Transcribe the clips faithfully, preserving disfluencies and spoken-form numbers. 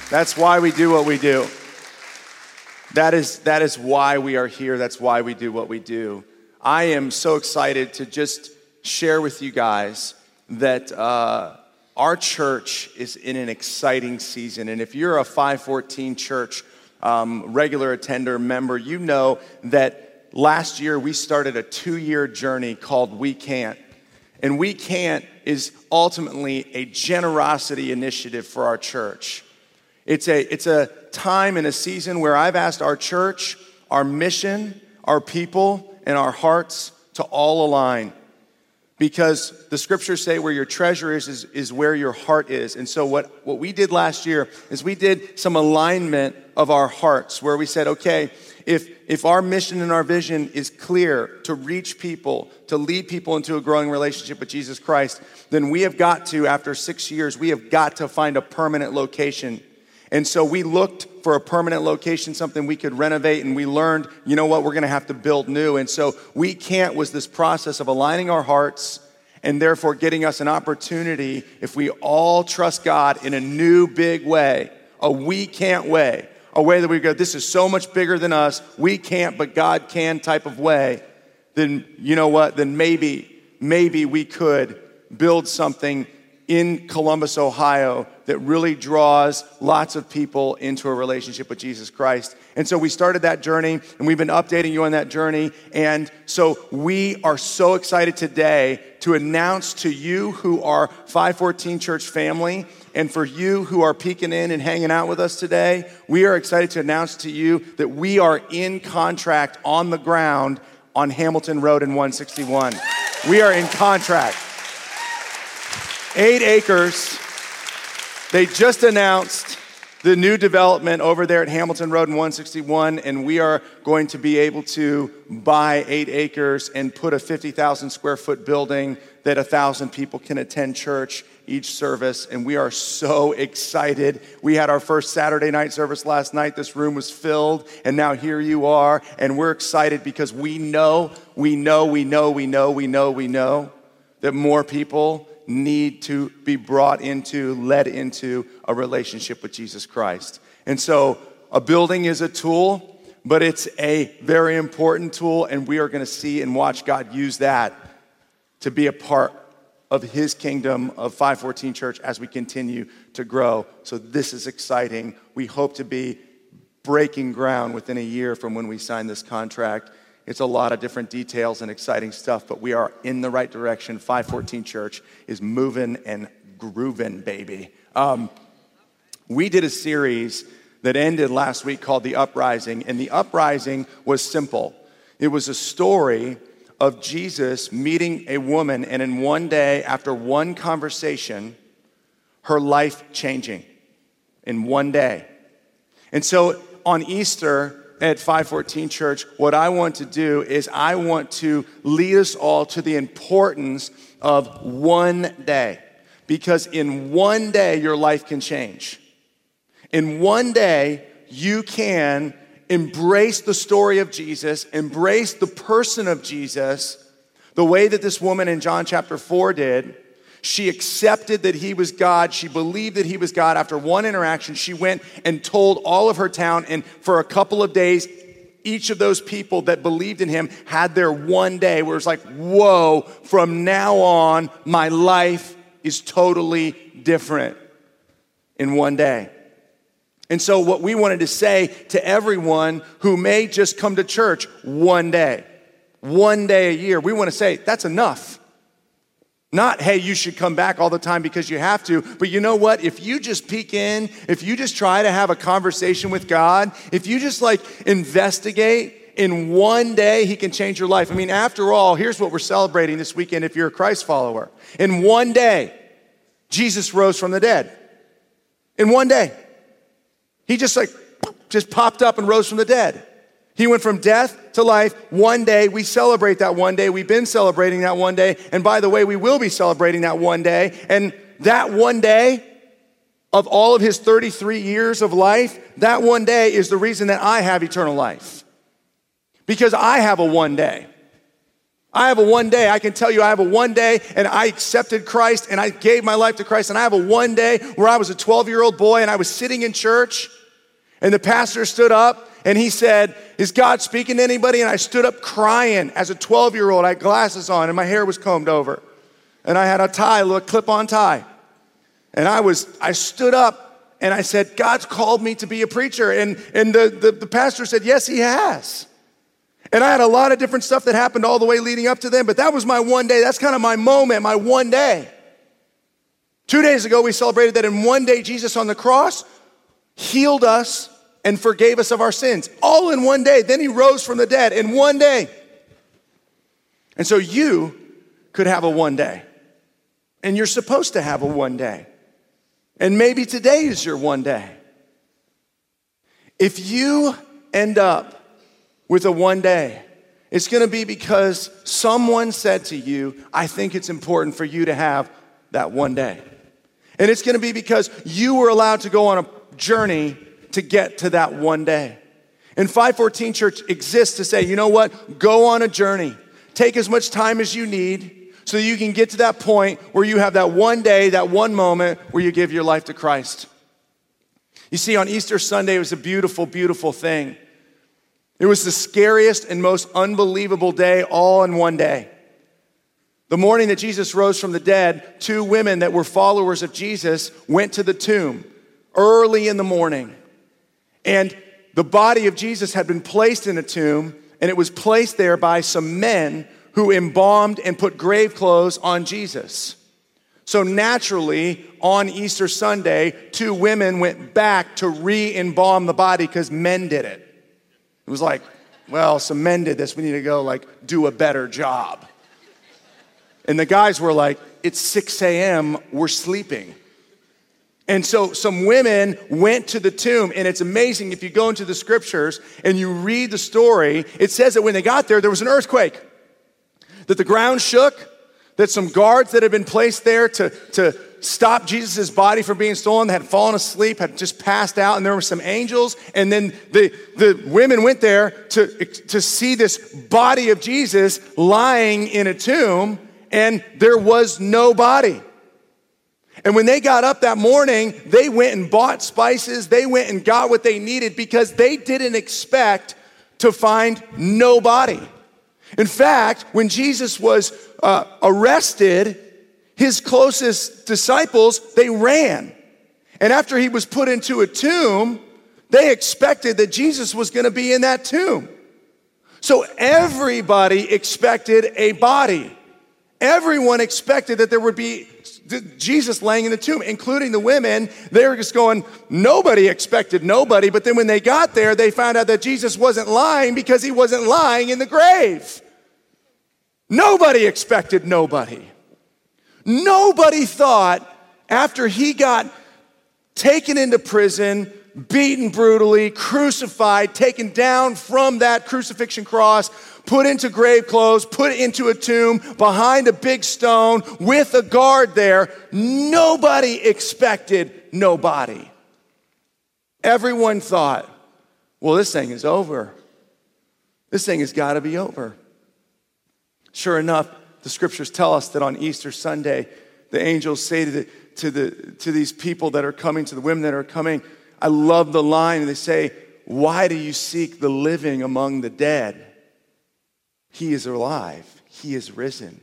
That's why we do what we do. That is, that is why we are here. That's why we do what we do. I am so excited to just share with you guys that uh, our church is in an exciting season. And if you're a five fourteen church um, regular attender member, you know that last year we started a two-year journey called We Can't. And We Can't is ultimately a generosity initiative for our church. It's a, it's a time and a season where I've asked our church, our mission, our people, and our hearts to all align. Because the scriptures say where your treasure is, is, is where your heart is. And so what, what we did last year is we did some alignment of our hearts where we said, okay, if, if our mission and our vision is clear to reach people, to lead people into a growing relationship with Jesus Christ, then we have got to, after six years, we have got to find a permanent location. And so we looked for a permanent location, something we could renovate, and we learned, you know what, we're gonna have to build new. And so We Can't was this process of aligning our hearts and therefore getting us an opportunity, if we all trust God in a new big way, a we can't way, a way that we go, this is so much bigger than us, we can't, but God can type of way, then you know what, then maybe, maybe we could build something in Columbus, Ohio, that really draws lots of people into a relationship with Jesus Christ. And so we started that journey, and we've been updating you on that journey. And so we are so excited today to announce to you who are five fourteen Church family, and for you who are peeking in and hanging out with us today, we are excited to announce to you that we are in contract on the ground on Hamilton Road in one sixty-one. We are in contract. Eight acres. They just announced the new development over there at Hamilton Road and one sixty-one, and we are going to be able to buy eight acres and put a fifty thousand square foot building that one thousand people can attend church each service, and we are so excited. We had our first Saturday night service last night. This room was filled, and now here you are, and we're excited because we know, we know, we know, we know, we know, we know that more people need to be brought into, led into a relationship with Jesus Christ. And so a building is a tool, but it's a very important tool, and we are going to see and watch God use that to be a part of his kingdom of five fourteen Church as we continue to grow. So this is exciting. We hope to be breaking ground within a year from when we sign this contract. It's a lot of different details and exciting stuff, but we are in the right direction. five fourteen Church is moving and grooving, baby. Um, we did a series that ended last week called The Uprising, and The Uprising was simple. It was a story of Jesus meeting a woman, and in one day, after one conversation, her life changing in one day. And so on Easter, at five fourteen Church, what I want to do is I want to lead us all to the importance of one day. Because in one day, your life can change. In one day, you can embrace the story of Jesus, embrace the person of Jesus, the way that this woman in John chapter four did. She accepted that he was God. She believed that he was God. After one interaction, she went and told all of her town. And for a couple of days, each of those people that believed in him had their one day where it's like, whoa, from now on, my life is totally different in one day. And so what we wanted to say to everyone who may just come to church one day, one day a year, we want to say, that's enough. Not, hey, you should come back all the time because you have to. But you know what? If you just peek in, if you just try to have a conversation with God, if you just like investigate, in one day, he can change your life. I mean, after all, here's what we're celebrating this weekend if you're a Christ follower. In one day, Jesus rose from the dead. In one day. He just like, just popped up and rose from the dead. He went from death to life one day. We celebrate that one day. We've been celebrating that one day. And by the way, we will be celebrating that one day. And that one day of all of his thirty-three years of life, that one day is the reason that I have eternal life. Because I have a one day. I have a one day. I can tell you I have a one day, and I accepted Christ, and I gave my life to Christ, and I have a one day where I was a twelve-year-old boy, and I was sitting in church, and the pastor stood up, and he said, is God speaking to anybody? And I stood up crying as a twelve-year-old. I had glasses on, and my hair was combed over, and I had a tie, a little clip-on tie, and I was, I stood up, and I said, God's called me to be a preacher, and, and the, the, the pastor said, yes, he has. And I had a lot of different stuff that happened all the way leading up to then, but that was my one day. That's kind of my moment, my one day. Two days ago, we celebrated that in one day, Jesus on the cross healed us and forgave us of our sins. All in one day. Then he rose from the dead in one day. And so you could have a one day. And you're supposed to have a one day. And maybe today is your one day. If you end up with a one day, it's gonna be because someone said to you, I think it's important for you to have that one day. And it's gonna be because you were allowed to go on a journey to get to that one day. And five fourteen Church exists to say, you know what? Go on a journey. Take as much time as you need so that you can get to that point where you have that one day, that one moment where you give your life to Christ. You see, on Easter Sunday, it was a beautiful, beautiful thing. It was the scariest and most unbelievable day all in one day. The morning that Jesus rose from the dead, two women that were followers of Jesus went to the tomb early in the morning. And the body of Jesus had been placed in a tomb, and it was placed there by some men who embalmed and put grave clothes on Jesus. So naturally, on Easter Sunday, two women went back to re-embalm the body because men did it. It was like, well, some men did this. We need to go, like, do a better job. And the guys were like, it's six a.m., we're sleeping. And so some women went to the tomb, and it's amazing if you go into the scriptures and you read the story, it says that when they got there, there was an earthquake, that the ground shook, that some guards that had been placed there to, to stop Jesus' body from being stolen had fallen asleep, had just passed out, and there were some angels, and then the, the women went there to, to see this body of Jesus lying in a tomb, and there was no body. And when they got up that morning, they went and bought spices, they went and got what they needed because they didn't expect to find no body. In fact, when Jesus was uh, arrested, his closest disciples, they ran. And after he was put into a tomb, they expected that Jesus was gonna be in that tomb. So everybody expected a body. Everyone expected that there would be Jesus laying in the tomb, including the women. They were just going, nobody expected nobody. But then when they got there, they found out that Jesus wasn't lying because he wasn't lying in the grave. Nobody expected nobody. Nobody thought after he got taken into prison, beaten brutally, crucified, taken down from that crucifixion cross, put into grave clothes, put into a tomb behind a big stone with a guard there, nobody expected nobody. Everyone thought, well, this thing is over. This thing has got to be over. Sure enough, the scriptures tell us that on Easter Sunday, the angels say to, the, to, the, to these people that are coming, to the women that are coming, I love the line, and they say, why do you seek the living among the dead? He is alive. He is risen.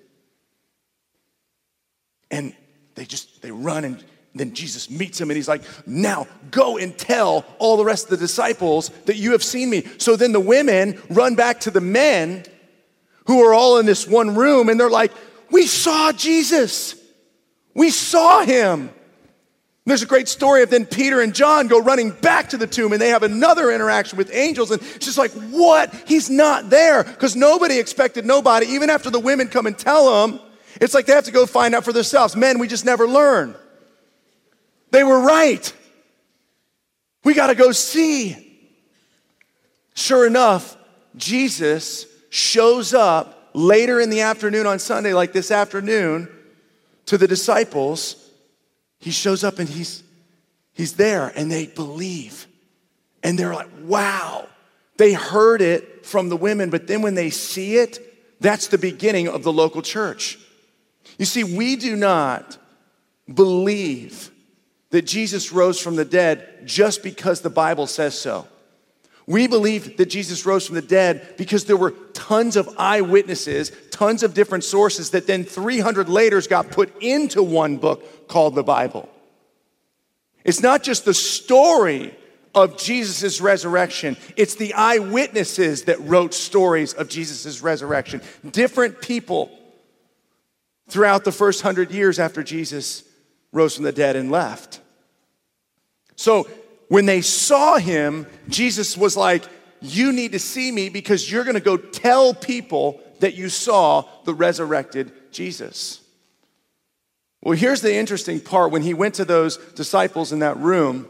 And they just, they run, and then Jesus meets them, and he's like, now go and tell all the rest of the disciples that you have seen me. So then the women run back to the men who are all in this one room, and they're like, we saw Jesus. We saw him. There's a great story of then Peter and John go running back to the tomb, and they have another interaction with angels, and it's just like, what? He's not there, because nobody expected nobody. Even after the women come and tell them, it's like they have to go find out for themselves. Men, we just never learn. They were right. We got to go see. Sure enough, Jesus shows up later in the afternoon on Sunday, like this afternoon, to the disciples. He shows up and he's he's there, and they believe. And they're like, wow. They heard it from the women, but then when they see it, That's the beginning of the local church. You see, we do not believe that Jesus rose from the dead just because the Bible says so. We believe that Jesus rose from the dead because there were tons of eyewitnesses, tons of different sources that then three hundred later got put into one book called the Bible. It's not just the story of Jesus' resurrection. It's the eyewitnesses that wrote stories of Jesus' resurrection. Different people throughout the first hundred years after Jesus rose from the dead and left. So when they saw him, Jesus was like, you need to see me because you're going to go tell people that you saw the resurrected Jesus. Well, here's the interesting part. When he went to those disciples in that room,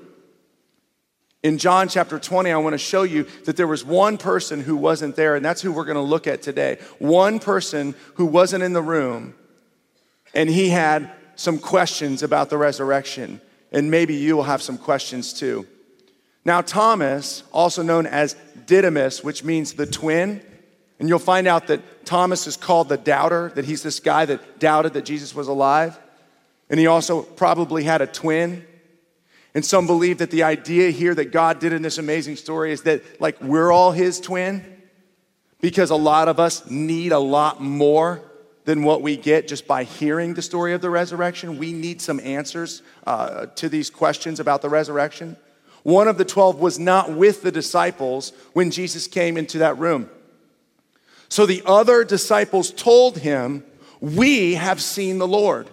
in John chapter twenty, I want to show you that there was one person who wasn't there, and that's who we're going to look at today. One person who wasn't in the room, and he had some questions about the resurrection, and maybe you will have some questions too. Now, Thomas, also known as Didymus, which means the twin, and you'll find out that Thomas is called the doubter, that he's this guy that doubted that Jesus was alive, and he also probably had a twin. And some believe that the idea here that God did in this amazing story is that, like, we're all his twin, because a lot of us need a lot more than what we get just by hearing the story of the resurrection. We need some answers uh, to these questions about the resurrection. One of the twelve was not with the disciples when Jesus came into that room. So the other disciples told him, we have seen the Lord.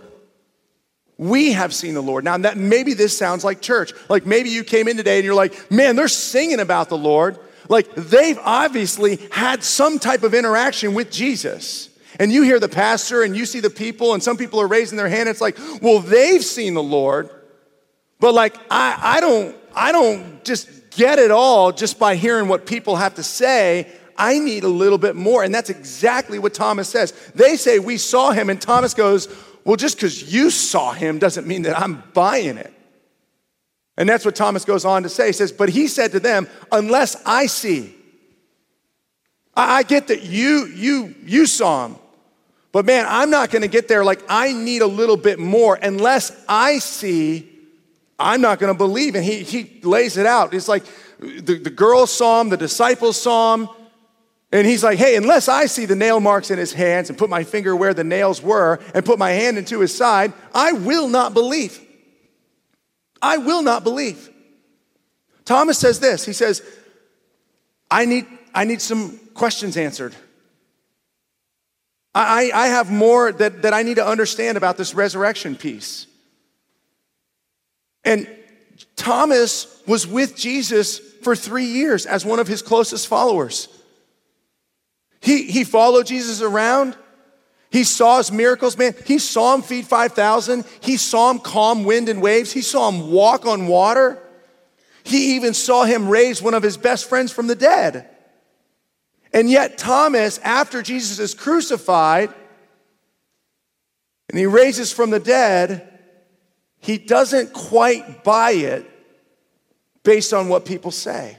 We have seen the Lord. Now, that maybe this sounds like church. Like maybe you came in today and you're like, man, they're singing about the Lord. Like they've obviously had some type of interaction with Jesus. And you hear the pastor and you see the people and some people are raising their hand. It's like, well, they've seen the Lord. But like, I, I don't, I don't just get it all just by hearing what people have to say. I need a little bit more. And that's exactly what Thomas says. They say, we saw him. And Thomas goes, well, just because you saw him doesn't mean that I'm buying it. And that's what Thomas goes on to say. He says, but he said to them, unless I see. I, I get that you, you, you saw him. But man, I'm not going to get there. Like, I need a little bit more. Unless I see, I'm not going to believe. And he, he lays it out. It's like the, the girls saw him, the disciples saw him. And he's like, hey, unless I see the nail marks in his hands and put my finger where the nails were and put my hand into his side, I will not believe. I will not believe. Thomas says this. He says, I need, I need some questions answered. I, I have more that, that I need to understand about this resurrection piece. And Thomas was with Jesus for three years as one of his closest followers. He, he followed Jesus around. He saw his miracles, man. He saw him feed five thousand. He saw him calm wind and waves. He saw him walk on water. He even saw him raise one of his best friends from the dead. And yet Thomas, after Jesus is crucified and he raises from the dead, he doesn't quite buy it based on what people say.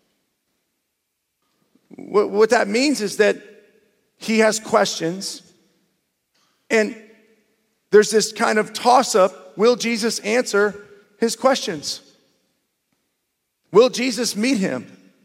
What that means is that he has questions, and there's this kind of toss-up. Will Jesus answer his questions? Will Jesus meet him?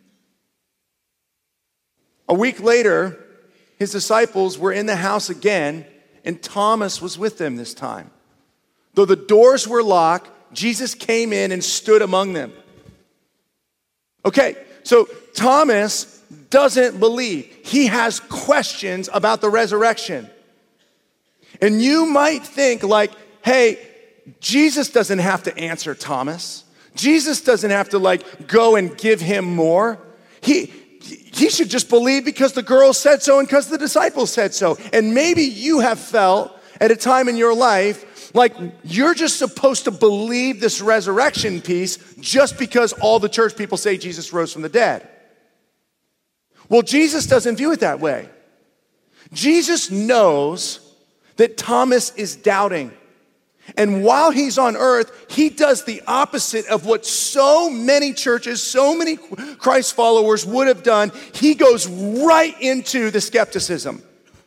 A week later, his disciples were in the house again, and Thomas was with them this time. Though the doors were locked, Jesus came in and stood among them. Okay, so Thomas doesn't believe. He has questions about the resurrection. And you might think like, hey, Jesus doesn't have to answer Thomas. Jesus doesn't have to like go and give him more. He, he should just believe because the girl said so and because the disciples said so. And maybe you have felt at a time in your life like you're just supposed to believe this resurrection piece just because all the church people say Jesus rose from the dead. Well, Jesus doesn't view it that way. Jesus knows that Thomas is doubting. And while he's on earth, he does the opposite of what so many churches, so many Christ followers would have done. He goes right into the skepticism.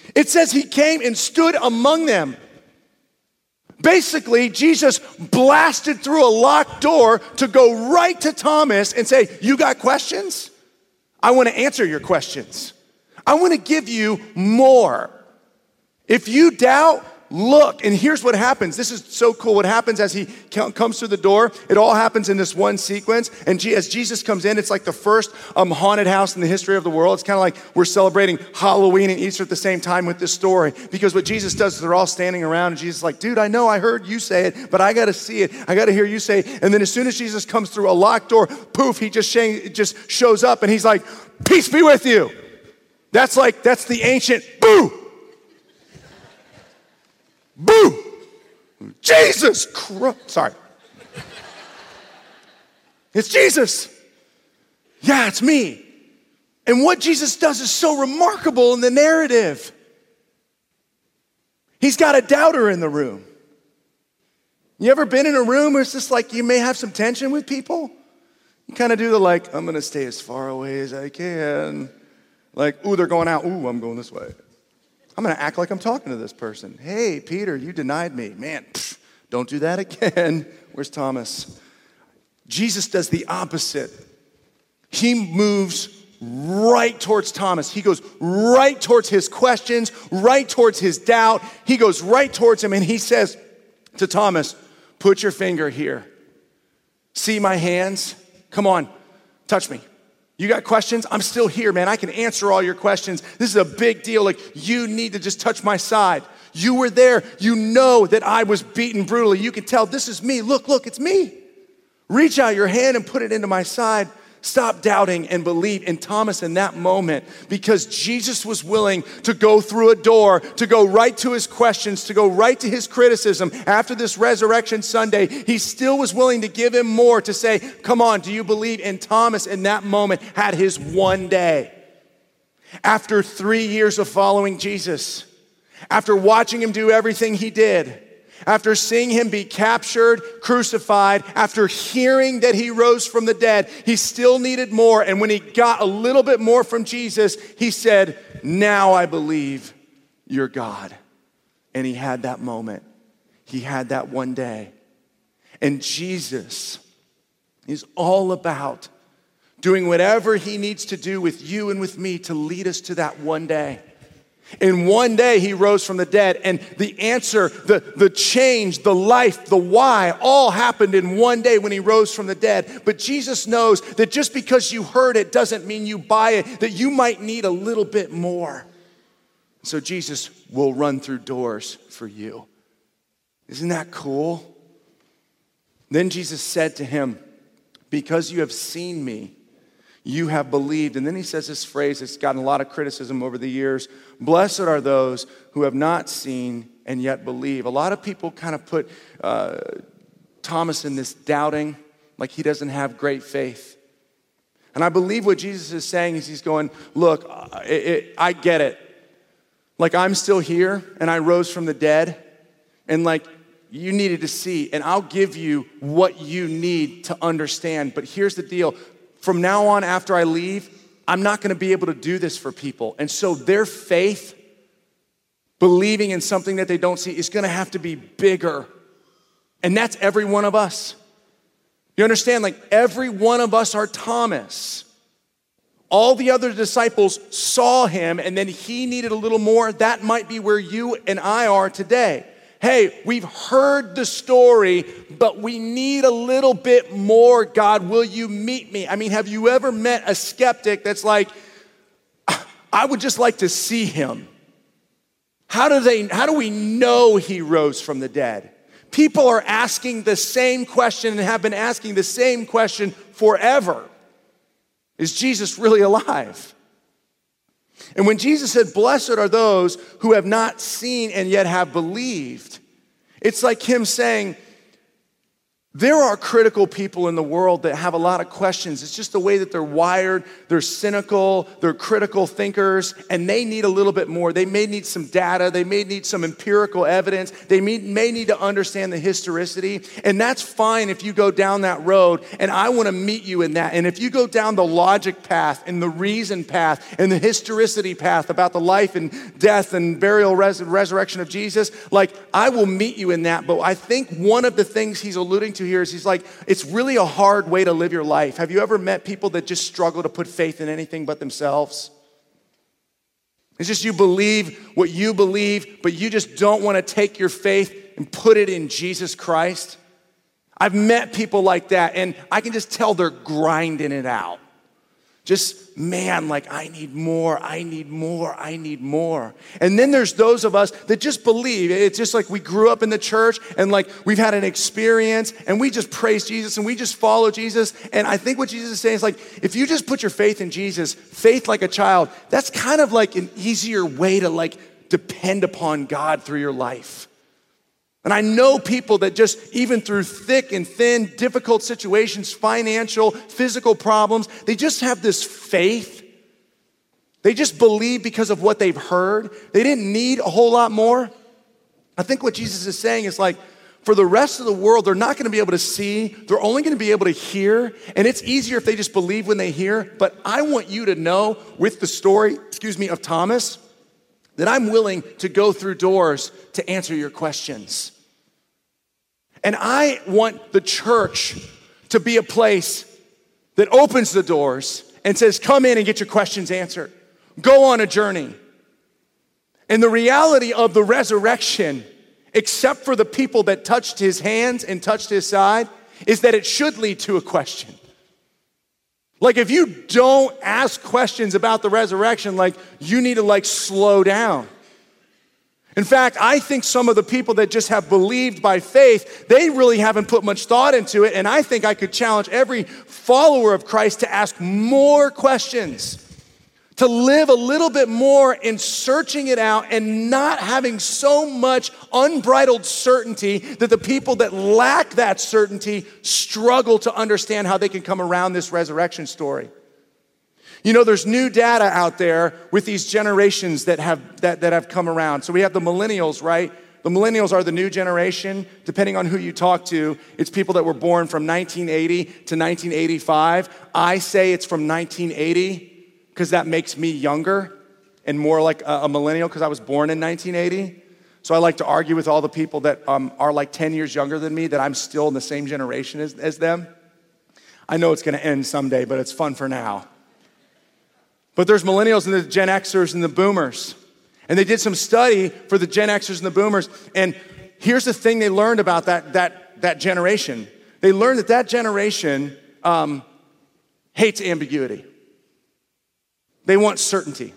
It says he came and stood among them. Basically, Jesus blasted through a locked door to go right to Thomas and say, you got questions? I want to answer your questions. I want to give you more. If you doubt, look. And here's what happens. This is so cool. What happens as he comes through the door, it all happens in this one sequence. And as Jesus comes in, it's like the first um, haunted house in the history of the world. It's kind of like we're celebrating Halloween and Easter at the same time with this story. Because what Jesus does is they're all standing around and Jesus is like, dude, I know I heard you say it, but I got to see it. I got to hear you say it. And then as soon as Jesus comes through a locked door, poof, he just, sh- just shows up and he's like, peace be with you. That's like, that's the ancient boo. Boo! Jesus Christ. Sorry. It's Jesus. Yeah, it's me. And what Jesus does is so remarkable in the narrative. He's got a doubter in the room. You ever been in a room where it's just like you may have some tension with people? You kind of do the like, I'm going to stay as far away as I can. Like, ooh, they're going out. Ooh, I'm going this way. I'm going to act like I'm talking to this person. Hey, Peter, you denied me. Man, pff, don't do that again. Where's Thomas? Jesus does the opposite. He moves right towards Thomas. He goes right towards his questions, right towards his doubt. He goes right towards him and he says to Thomas, put your finger here. See my hands? Come on, touch me. You got questions? I'm still here, man. I can answer all your questions. This is a big deal. Like, you need to just touch my side. You were there. You know that I was beaten brutally. You can tell this is me. Look, look, it's me. Reach out your hand and put it into my side. Stop doubting and believe in Thomas in that moment, because Jesus was willing to go through a door, to go right to his questions, to go right to his criticism. After this Resurrection Sunday, he still was willing to give him more, to say, come on, do you believe? And Thomas in that moment had his one day. After three years of following Jesus, after watching him do everything he did, after seeing him be captured, crucified, after hearing that he rose from the dead, he still needed more. And when he got a little bit more from Jesus, he said, now I believe you're God. And he had that moment. He had that one day. And Jesus is all about doing whatever he needs to do with you and with me to lead us to that one day. In one day, he rose from the dead, and the answer, the, the change, the life, the why, all happened in one day when he rose from the dead. But Jesus knows that just because you heard it doesn't mean you buy it, that you might need a little bit more. So Jesus will run through doors for you. Isn't that cool? Then Jesus said to him, because you have seen me, you have believed. And then he says this phrase that's gotten a lot of criticism over the years. Blessed are those who have not seen and yet believe. A lot of people kind of put uh, Thomas in this doubting, like he doesn't have great faith. And I believe what Jesus is saying is he's going, look, it, it, I get it. Like, I'm still here and I rose from the dead, and like you needed to see, and I'll give you what you need to understand. But here's the deal. From now on, after I leave, I'm not going to be able to do this for people. And so their faith, believing in something that they don't see, is going to have to be bigger. And that's every one of us. You understand? Like, every one of us are Thomas. All the other disciples saw him, and then he needed a little more. That might be where you and I are today. Hey, we've heard the story, but we need a little bit more. God, will you meet me? I mean, have you ever met a skeptic that's like, I would just like to see him? How do they, how do we know he rose from the dead? People are asking the same question and have been asking the same question forever. Is Jesus really alive? And when Jesus said, blessed are those who have not seen and yet have believed, it's like him saying, There are critical people in the world that have a lot of questions. It's just the way that they're wired. They're cynical, they're critical thinkers, and they need a little bit more. They may need some data. They may need some empirical evidence. They may, may need to understand the historicity, and that's fine if you go down that road, and I want to meet you in that. And if you go down the logic path and the reason path and the historicity path about the life and death and burial, res- resurrection of Jesus, like I will meet you in that. But I think one of the things he's alluding to here is he's like, it's really a hard way to live your life. Have you ever met people that just struggle to put faith in anything but themselves? It's just you believe what you believe, but you just don't want to take your faith and put it in Jesus Christ. I've met people like that, and I can just tell they're grinding it out. Just, man, like, I need more, I need more, I need more. And then there's those of us that just believe. It's just like we grew up in the church and like we've had an experience and we just praise Jesus and we just follow Jesus. And I think what Jesus is saying is like, if you just put your faith in Jesus, faith like a child, that's kind of like an easier way to like depend upon God through your life. And I know people that just, even through thick and thin, difficult situations, financial, physical problems, they just have this faith. They just believe because of what they've heard. They didn't need a whole lot more. I think what Jesus is saying is like, for the rest of the world, they're not gonna be able to see. They're only gonna be able to hear. And it's easier if they just believe when they hear. But I want you to know with the story, excuse me, of Thomas, that I'm willing to go through doors to answer your questions. And I want the church to be a place that opens the doors and says, come in and get your questions answered. Go on a journey. And the reality of the resurrection, except for the people that touched his hands and touched his side, is that it should lead to a question. Like if you don't ask questions about the resurrection, like you need to like slow down. In fact, I think some of the people that just have believed by faith, they really haven't put much thought into it. And I think I could challenge every follower of Christ to ask more questions, to live a little bit more in searching it out and not having so much unbridled certainty that the people that lack that certainty struggle to understand how they can come around this resurrection story. You know, there's new data out there with these generations that have that, that have come around. So we have the millennials, right? The millennials are the new generation. Depending on who you talk to, it's people that were born from nineteen eighty to nineteen eighty-five. I say it's from nineteen eighty because that makes me younger and more like a, a millennial because I was born in nineteen eighty. So I like to argue with all the people that um, are like ten years younger than me that I'm still in the same generation as, as them. I know it's gonna end someday, but it's fun for now. But there's millennials and the Gen Xers and the boomers. And they did some study for the Gen Xers and the boomers. And here's the thing they learned about that, that, that generation. They learned that that generation um, hates ambiguity. They want certainty.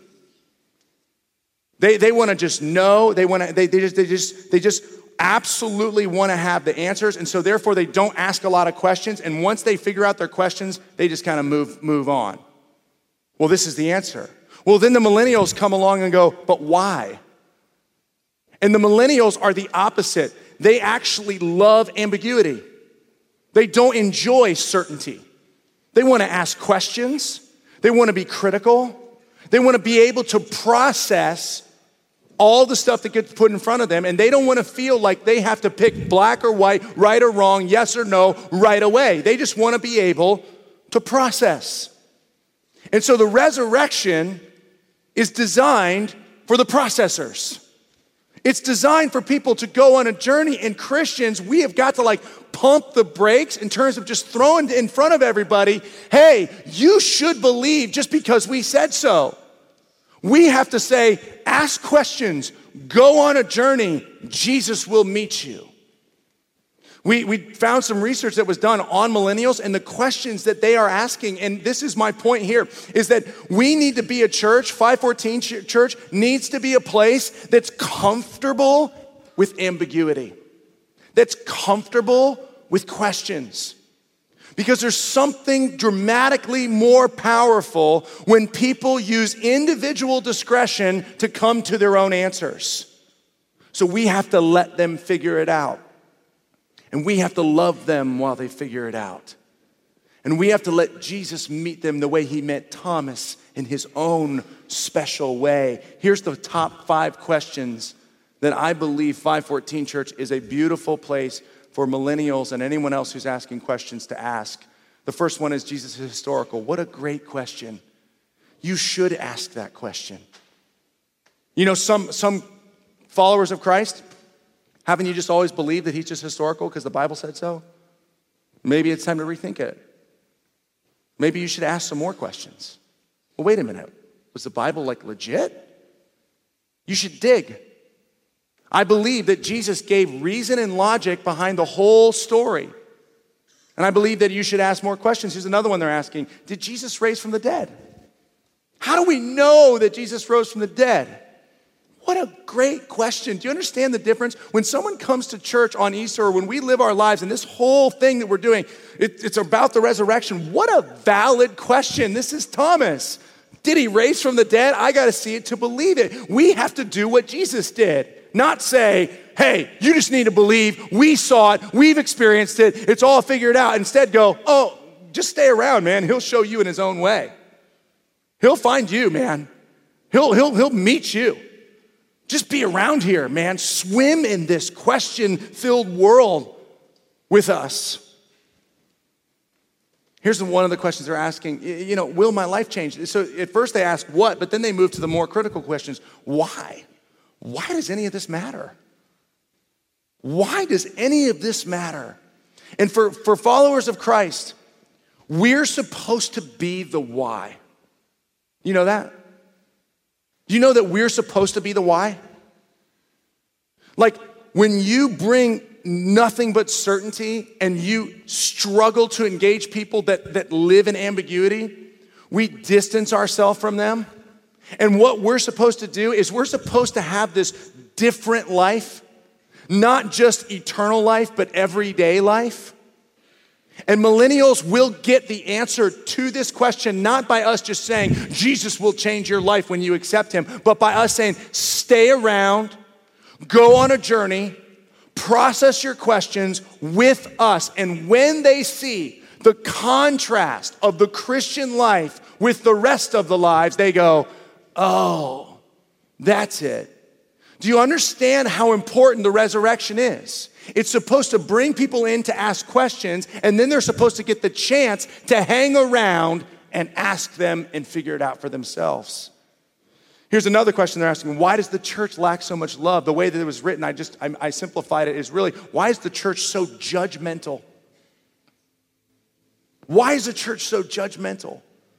They, they want to just know. They want to. They, they just. They just. They just absolutely want to have the answers, and so therefore they don't ask a lot of questions. And once they figure out their questions, they just kind of move move on. Well, this is the answer. Well, then the millennials come along and go, but why? And the millennials are the opposite. They actually love ambiguity. They don't enjoy certainty. They want to ask questions. They want to be critical. They want to be able to process all the stuff that gets put in front of them, and they don't want to feel like they have to pick black or white, right or wrong, yes or no, right away. They just want to be able to process. And so the resurrection is designed for the processors. It's designed for people to go on a journey, and Christians, we have got to like pump the brakes in terms of just throwing in front of everybody, hey, you should believe just because we said so. We have to say, ask questions, go on a journey, Jesus will meet you. We, we found some research that was done on millennials and the questions that they are asking, and this is my point here, is that we need to be a church, five fourteen Church needs to be a place that's comfortable with ambiguity, that's comfortable with questions. Because there's something dramatically more powerful when people use individual discretion to come to their own answers. So we have to let them figure it out. And we have to love them while they figure it out. And we have to let Jesus meet them the way he met Thomas in his own special way. Here's the top five questions that I believe five fourteen Church is a beautiful place for millennials and anyone else who's asking questions to ask. The first one is, Jesus is historical. What a great question. You should ask that question. You know, some, some followers of Christ, haven't you just always believed that he's just historical because the Bible said so? Maybe it's time to rethink it. Maybe you should ask some more questions. Well, wait a minute. Was the Bible like legit? You should dig. I believe that Jesus gave reason and logic behind the whole story. And I believe that you should ask more questions. Here's another one they're asking. Did Jesus raise from the dead? How do we know that Jesus rose from the dead? What a great question. Do you understand the difference? When someone comes to church on Easter, or when we live our lives, and this whole thing that we're doing, it, it's about the resurrection. What a valid question. This is Thomas. Did he raise from the dead? I got to see it to believe it. We have to do what Jesus did. Not say, hey, you just need to believe. We saw it. We've experienced it. It's all figured out. Instead go, oh, just stay around, man. He'll show you in his own way. He'll find you, man. He'll, he'll, he'll meet you. Just be around here, man. Swim in this question-filled world with us. Here's one of the questions they're asking. You know, will my life change? So at first they ask what, but then they move to the more critical questions. Why? Why does any of this matter? Why does any of this matter? And for, for followers of Christ, we're supposed to be the why. You know that? Do you know that we're supposed to be the why? Like when you bring nothing but certainty and you struggle to engage people that, that live in ambiguity, we distance ourselves from them. And what we're supposed to do is we're supposed to have this different life, not just eternal life, but everyday life. And millennials will get the answer to this question, not by us just saying, Jesus will change your life when you accept him, but by us saying, stay around, go on a journey, process your questions with us. And when they see the contrast of the Christian life with the rest of the lives, they go, oh, that's it. Do you understand how important the resurrection is? It's supposed to bring people in to ask questions, and then they're supposed to get the chance to hang around and ask them and figure it out for themselves. Here's another question they're asking. Why does the church lack so much love? The way that it was written, I just, I, I simplified it, is really, why is the church so judgmental? Why is the church so judgmental?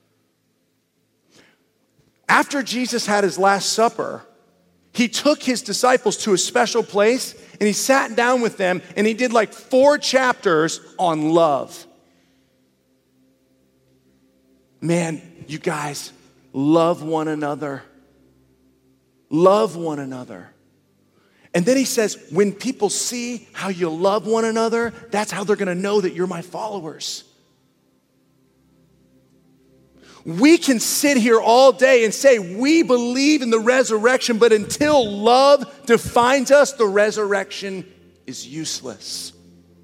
After Jesus had his Last Supper, he took his disciples to a special place and he sat down with them and he did like four chapters on love. Man, you guys, love one another. Love one another. And then he says, when people see how you love one another, that's how they're gonna know that you're my followers. We can sit here all day and say we believe in the resurrection, but until love defines us, the resurrection is useless.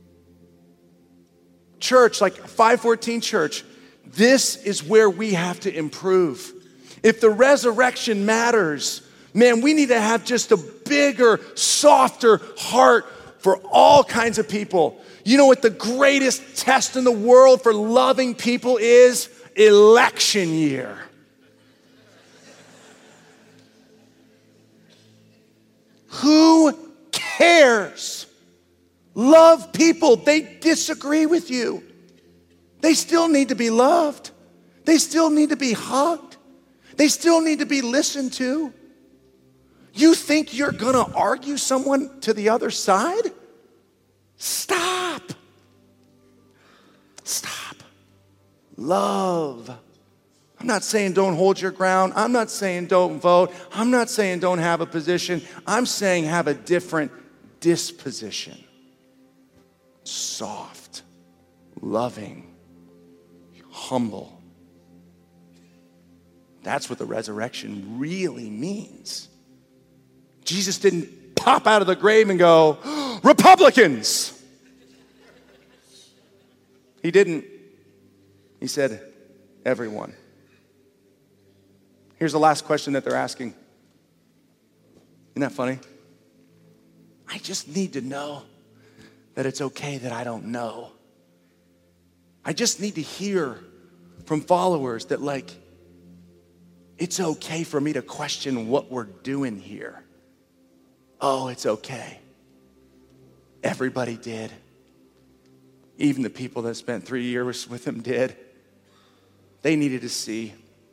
Church, like five fourteen Church, this is where we have to improve. If the resurrection matters, man, we need to have just a bigger, softer heart for all kinds of people. You know what the greatest test in the world for loving people is? Election year. Who cares? Love people. They disagree with you. They still need to be loved. They still need to be hugged. They still need to be listened to. You think you're gonna argue someone to the other side? Stop. Stop. Love. I'm not saying don't hold your ground. I'm not saying don't vote. I'm not saying don't have a position. I'm saying have a different disposition. Soft, loving, humble. That's what the resurrection really means. Jesus didn't pop out of the grave and go, Republicans, He didn't. He said, everyone. Here's the last question that they're asking. Isn't that funny? I just need to know that it's okay that I don't know. I just need to hear from followers that, like, it's okay for me to question what we're doing here. Oh, it's okay. Everybody did. Even the people that spent three years with him did. They needed to see.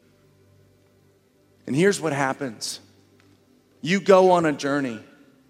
And here's what happens. You go on a journey.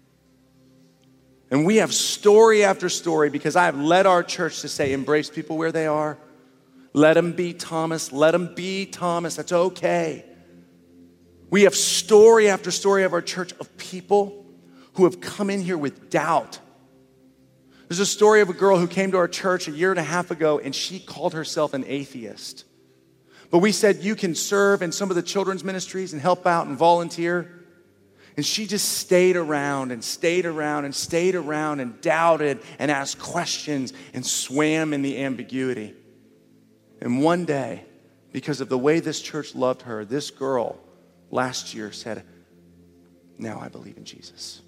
And we have story after story, because I have led our church to say, embrace people where they are. Let them be Thomas. Let them be Thomas. That's okay. We have story after story of our church of people who have come in here with doubt. There's a story of a girl who came to our church a year and a half ago, and she called herself an atheist. But we said, you can serve in some of the children's ministries and help out and volunteer. And she just stayed around and stayed around and stayed around and doubted and asked questions and swam in the ambiguity. And one day, because of the way this church loved her, this girl last year said, now I believe in Jesus.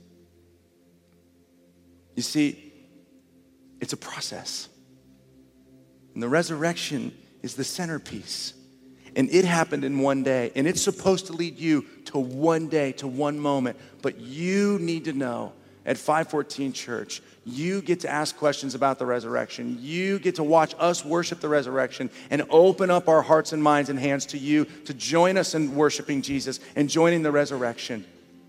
You see, it's a process. And the resurrection is the centerpiece. And it happened in one day. And it's supposed to lead you to one day, to one moment. But you need to know at five fourteen Church, you get to ask questions about the resurrection. You get to watch us worship the resurrection and open up our hearts and minds and hands to you to join us in worshiping Jesus and joining the resurrection.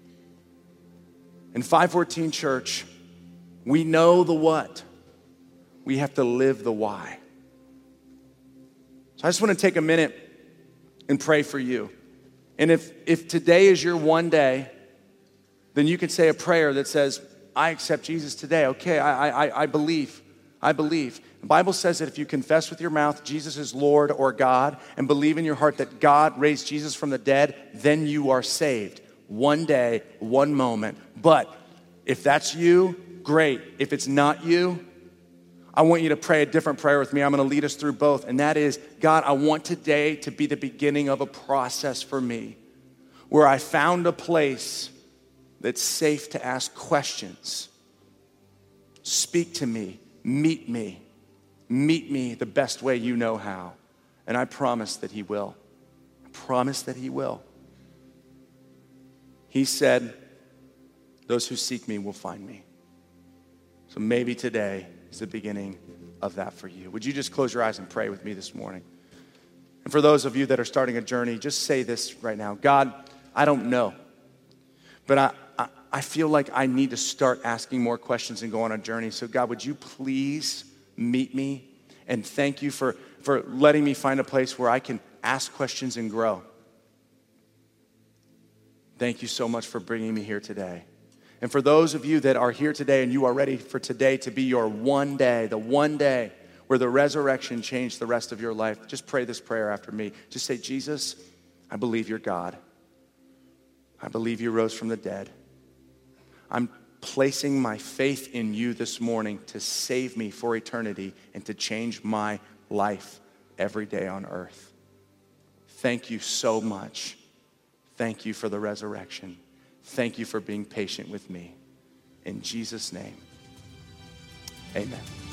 In five fourteen Church, we know the what. We have to live the why. So I just want to take a minute and pray for you. And if, if today is your one day, then you can say a prayer that says, I accept Jesus today. Okay, I, I, I believe. I believe. The Bible says that if you confess with your mouth Jesus is Lord or God and believe in your heart that God raised Jesus from the dead, then you are saved. One day, one moment. But if that's you, great. If it's not you, I want you to pray a different prayer with me. I'm going to lead us through both. And that is, God, I want today to be the beginning of a process for me where I found a place that's safe to ask questions. Speak to me. Meet me. Meet me the best way you know how. And I promise that he will. I promise that he will. He said, those who seek me will find me. So maybe today is the beginning of that for you. Would you just close your eyes and pray with me this morning? And for those of you that are starting a journey, just say this right now. God, I don't know, but I, I, I feel like I need to start asking more questions and go on a journey. So God, would you please meet me? And thank you for, for letting me find a place where I can ask questions and grow. Thank you so much for bringing me here today. And for those of you that are here today and you are ready for today to be your one day, the one day where the resurrection changed the rest of your life, just pray this prayer after me. Just say, Jesus, I believe you're God. I believe you rose from the dead. I'm placing my faith in you this morning to save me for eternity and to change my life every day on earth. Thank you so much. Thank you for the resurrection. Thank you for being patient with me. In Jesus' name, amen.